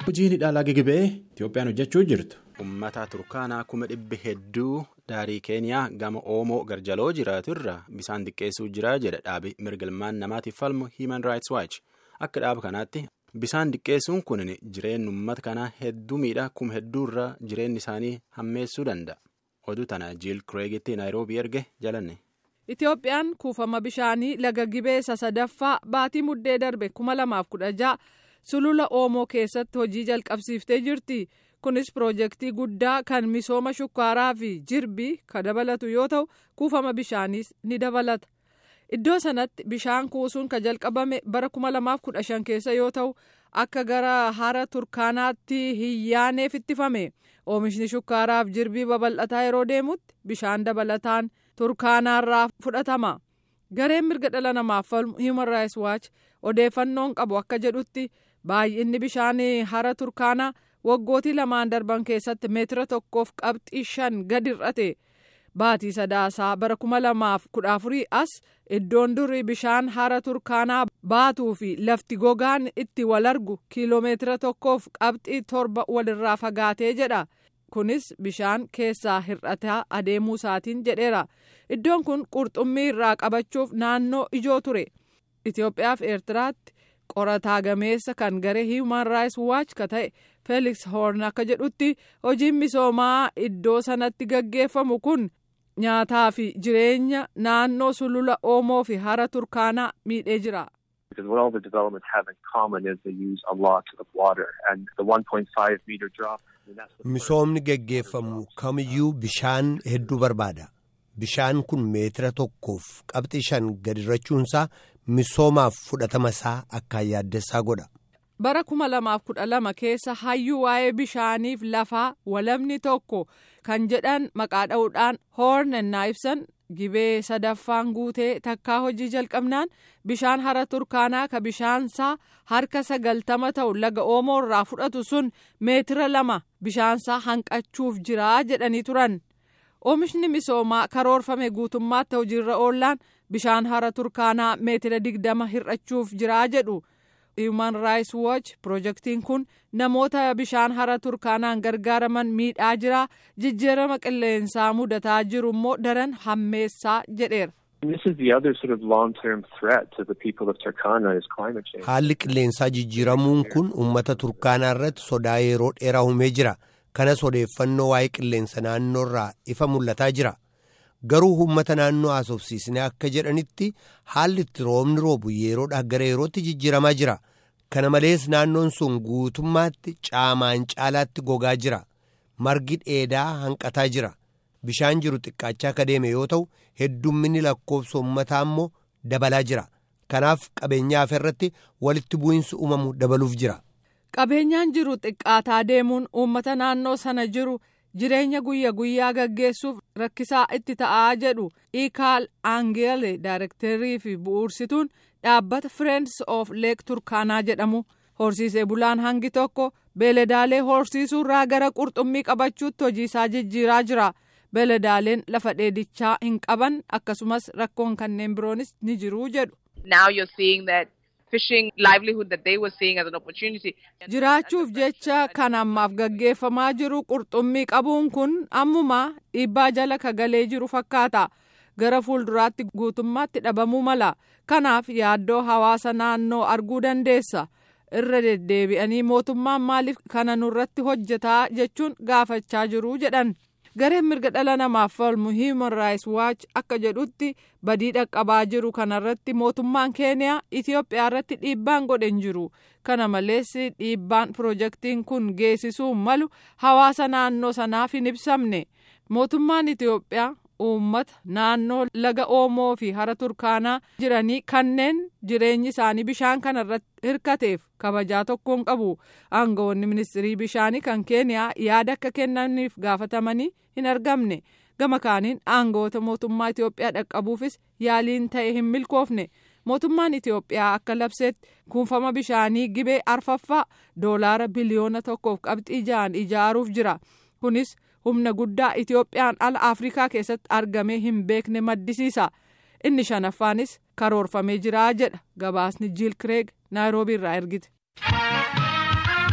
Hojiin hidhaa gigibee Itoophiyaan hojjechuu jirtu. Uummata Turkaanaa 100,000 hedduu daarii Keeniyaa gama Oomoo Garjaloo jiraatu irraa bisaan xiqqeessuu jira jedha dhaabi mirga ilmaan namaatiif falmu Human Rights Watch. Akka dhaaba kanaatti bisaan xiqqeessuun kun jireenya uummata kanaa hedduu miidhaa kuma hedduu irraa jireenya isaanii hammeessuu danda'a. Oduu tana Jiil Kireegitti Naayiroobii erge jalanne. Itoophiyaan kuufama bishaanii laga Gibee sadaffaa baatii muddee darbe 2016 sulula Oomoo keessatti hojii jalqabsiiftee jirti. Kunis piroojeektii guddaa kan misooma shukkaaraa fi jirbii ka dabalatu yoo ta'u kuufama bishaaniis ni dabalata. Iddoo sanatti bishaan kuusuun ka jalqabame bara 2015 keessa yoo ta'u akka gara hara Turkaanaatti hiyyaaneef ittifame. Oomishni shukkaaraaf jirbii babal'ataa yeroo deemutti bishaan dabalataan Turkaanaarraa fudhatama. Gareen mirga dhala namaaf falmu Human Rights Watch odeeffannoon qabu akka jedhutti baay'inni bishaanii hara Turkaanaa waggootii lamaan darban keessatti meetira 1.5 gadi hir'ate. Baatii sadaasaa bara 2014 as iddoon durii bishaan hara Turkaanaa baatuu fi lafti gogaan itti wal argu kiiloomeetira 1.7 walirraa fagaatee jedha. Kunis bishaan keessaa hir'ataa adeemuu isaatiin jedheera. Iddoon kun qurxummii irraa qabachuuf naannoo ijoo ture. Itoophiyaa fi Eertiraatti qorataa gameessa kan garee Human Rights Watch ka ta'e Felix Horn akka jedhutti hojiin misoomaa iddoo sanatti gaggeeffamu kun nyaataa fi jireenya naannoo sulula Oomoo fi hara Turkaanaa miidhee jira. Because what all the developments have in common is they use a lot of water and the 1.5 meter drop. Misoomni gaggeeffamu kamiyyuu bishaan hedduu barbaada. Bishaan kun meetira 1.5 gadi hir'achuunsaa misoomaaf fudhatama isaa akkaan yaaddessaa godha. Bara 2012 keessa hayyuu waa'ee bishaaniif lafaa walamni tokko kan jedhan maqaa dha'uudhaan Horn ennaa ibsan Gibee sadaffaan guutee takkaa hojii jalqabnaan bishaan hara Turkaanaa ka bishaansaa harka 90 ta'u laga Oomoo irraa fudhatu sun meetira 2 bishaansaa hanqachuuf jiraa jedhanii turan. Oomishni misoomaa karoorfame guutummaatti hojiirra oollaan bishaan hara Turkaanaa meetira 20 hir'achuuf jiraa jedhu. Human Rights Watch piroojeektiin kun namoota bishaan hara Turkaanaan gargaaraman miidhaa jira, jijjiirama qilleensaa mudataa jiru immoo daran hammeessaa jedheera. This is the other sort of long-term threat to the people of Turkana is climate change. Haalli qilleensaa jijjiiramuun kun uummata Turkaanaa irratti sodaa yeroo dheeraa uumee jira. Kanas odeeffannoo waa'ee qilleensa naannoo irraa ifa mul'ataa jira. Garuu uummata naannoo haasofsiisnee akka jedhanitti haalli itti roobni roobu yeroodhaa gara yerootti jijjiiramaa jira. Kana malees naannoon sun guutummaatti caamaan caalaatti gogaa jira. Margi dheedaa hanqataa jira. Bishaan jiru xiqqaachaa akka deeme yoo ta'u heddumminni lakkoofsa uummataa immoo dabalaa jira. Kanaaf qabeenyaa irratti walitti bu'iinsi uumamu dabaluuf jira. Qabeenyaan jiru xiqqaataa deemuun uummata naannoo sana jiru jireenya guyyaa gaggeessuuf rakkisaa itti ta'aa jedhu Ikaal Aangeele Daayirektarii fi bu'uursituun dhaabbata Friends of Lake Turkaanaa jedhamu. Horsiisee bulaan hangi tokko beeladaalee horsiisuu irraa gara qurxummii qabachuutti hojiisaa jijjiiraa jira. Beeladaaleen lafa dheedichaa hin qaban akkasumas rakkoon kanneen biroonis ni jiru jedhu. Now you're seeing that fishing livelihood that they were seeing as an opportunity. Jiraachuuf jecha kan ammaaf gaggeeffamaa jiru qurxummii qabuun kun ammumaa dhiibbaa jala kagalee jiru fakkaata. Gara fuulduraatti guutummaatti dhabamuu mala. Kanaaf yaaddoo hawaasa naannoo arguu dandeessa. Irra deddeebi'anii mootummaan maaliif kana nurratti hojjetaa jechuun gaafachaa jiru jedhan. Gareen mirga dhala namaaf falmu Human Rights Watch akka jedhutti badii dhaqqabaa jiru kanarratti mootummaan Keeniyaa Itoophiyaa irratti dhiibbaan godhe hin jiru. Kana malees dhiibbaan piroojeektiin kun geessisuu malu hawaasa naannoo sanaaf hin ibsamne. Mootummaan Itoophiyaa uummata naannoo laga Oomoo fi hara Turkaanaa jiranii kanneen jireenyi isaanii bishaan kanarratti hirkateef kabajaa tokkoon qabu. Aangawoonni ministirii bishaanii kan Keeniyaa yaada akka kennaniif gaafatamanii hin argamne. Gama kaaniin aangawoota mootummaa Itoophiyaa dhaqqabuufis yaaliin ta'e hin milkoofne. Mootummaan Itoophiyaa akka labseetti kuufama bishaanii Gibee arfaffaa $1 biliyoona 1.6 ijaaruuf jira. Kunis humna guddaa Itoophiyaan ala Afrikaa keessatti argamee hin beekne maddisiisa. Inni shanaffaanis karoorfamee jira jedha gabaasni Jiil Kireeg Naayiroobii irraa ergite.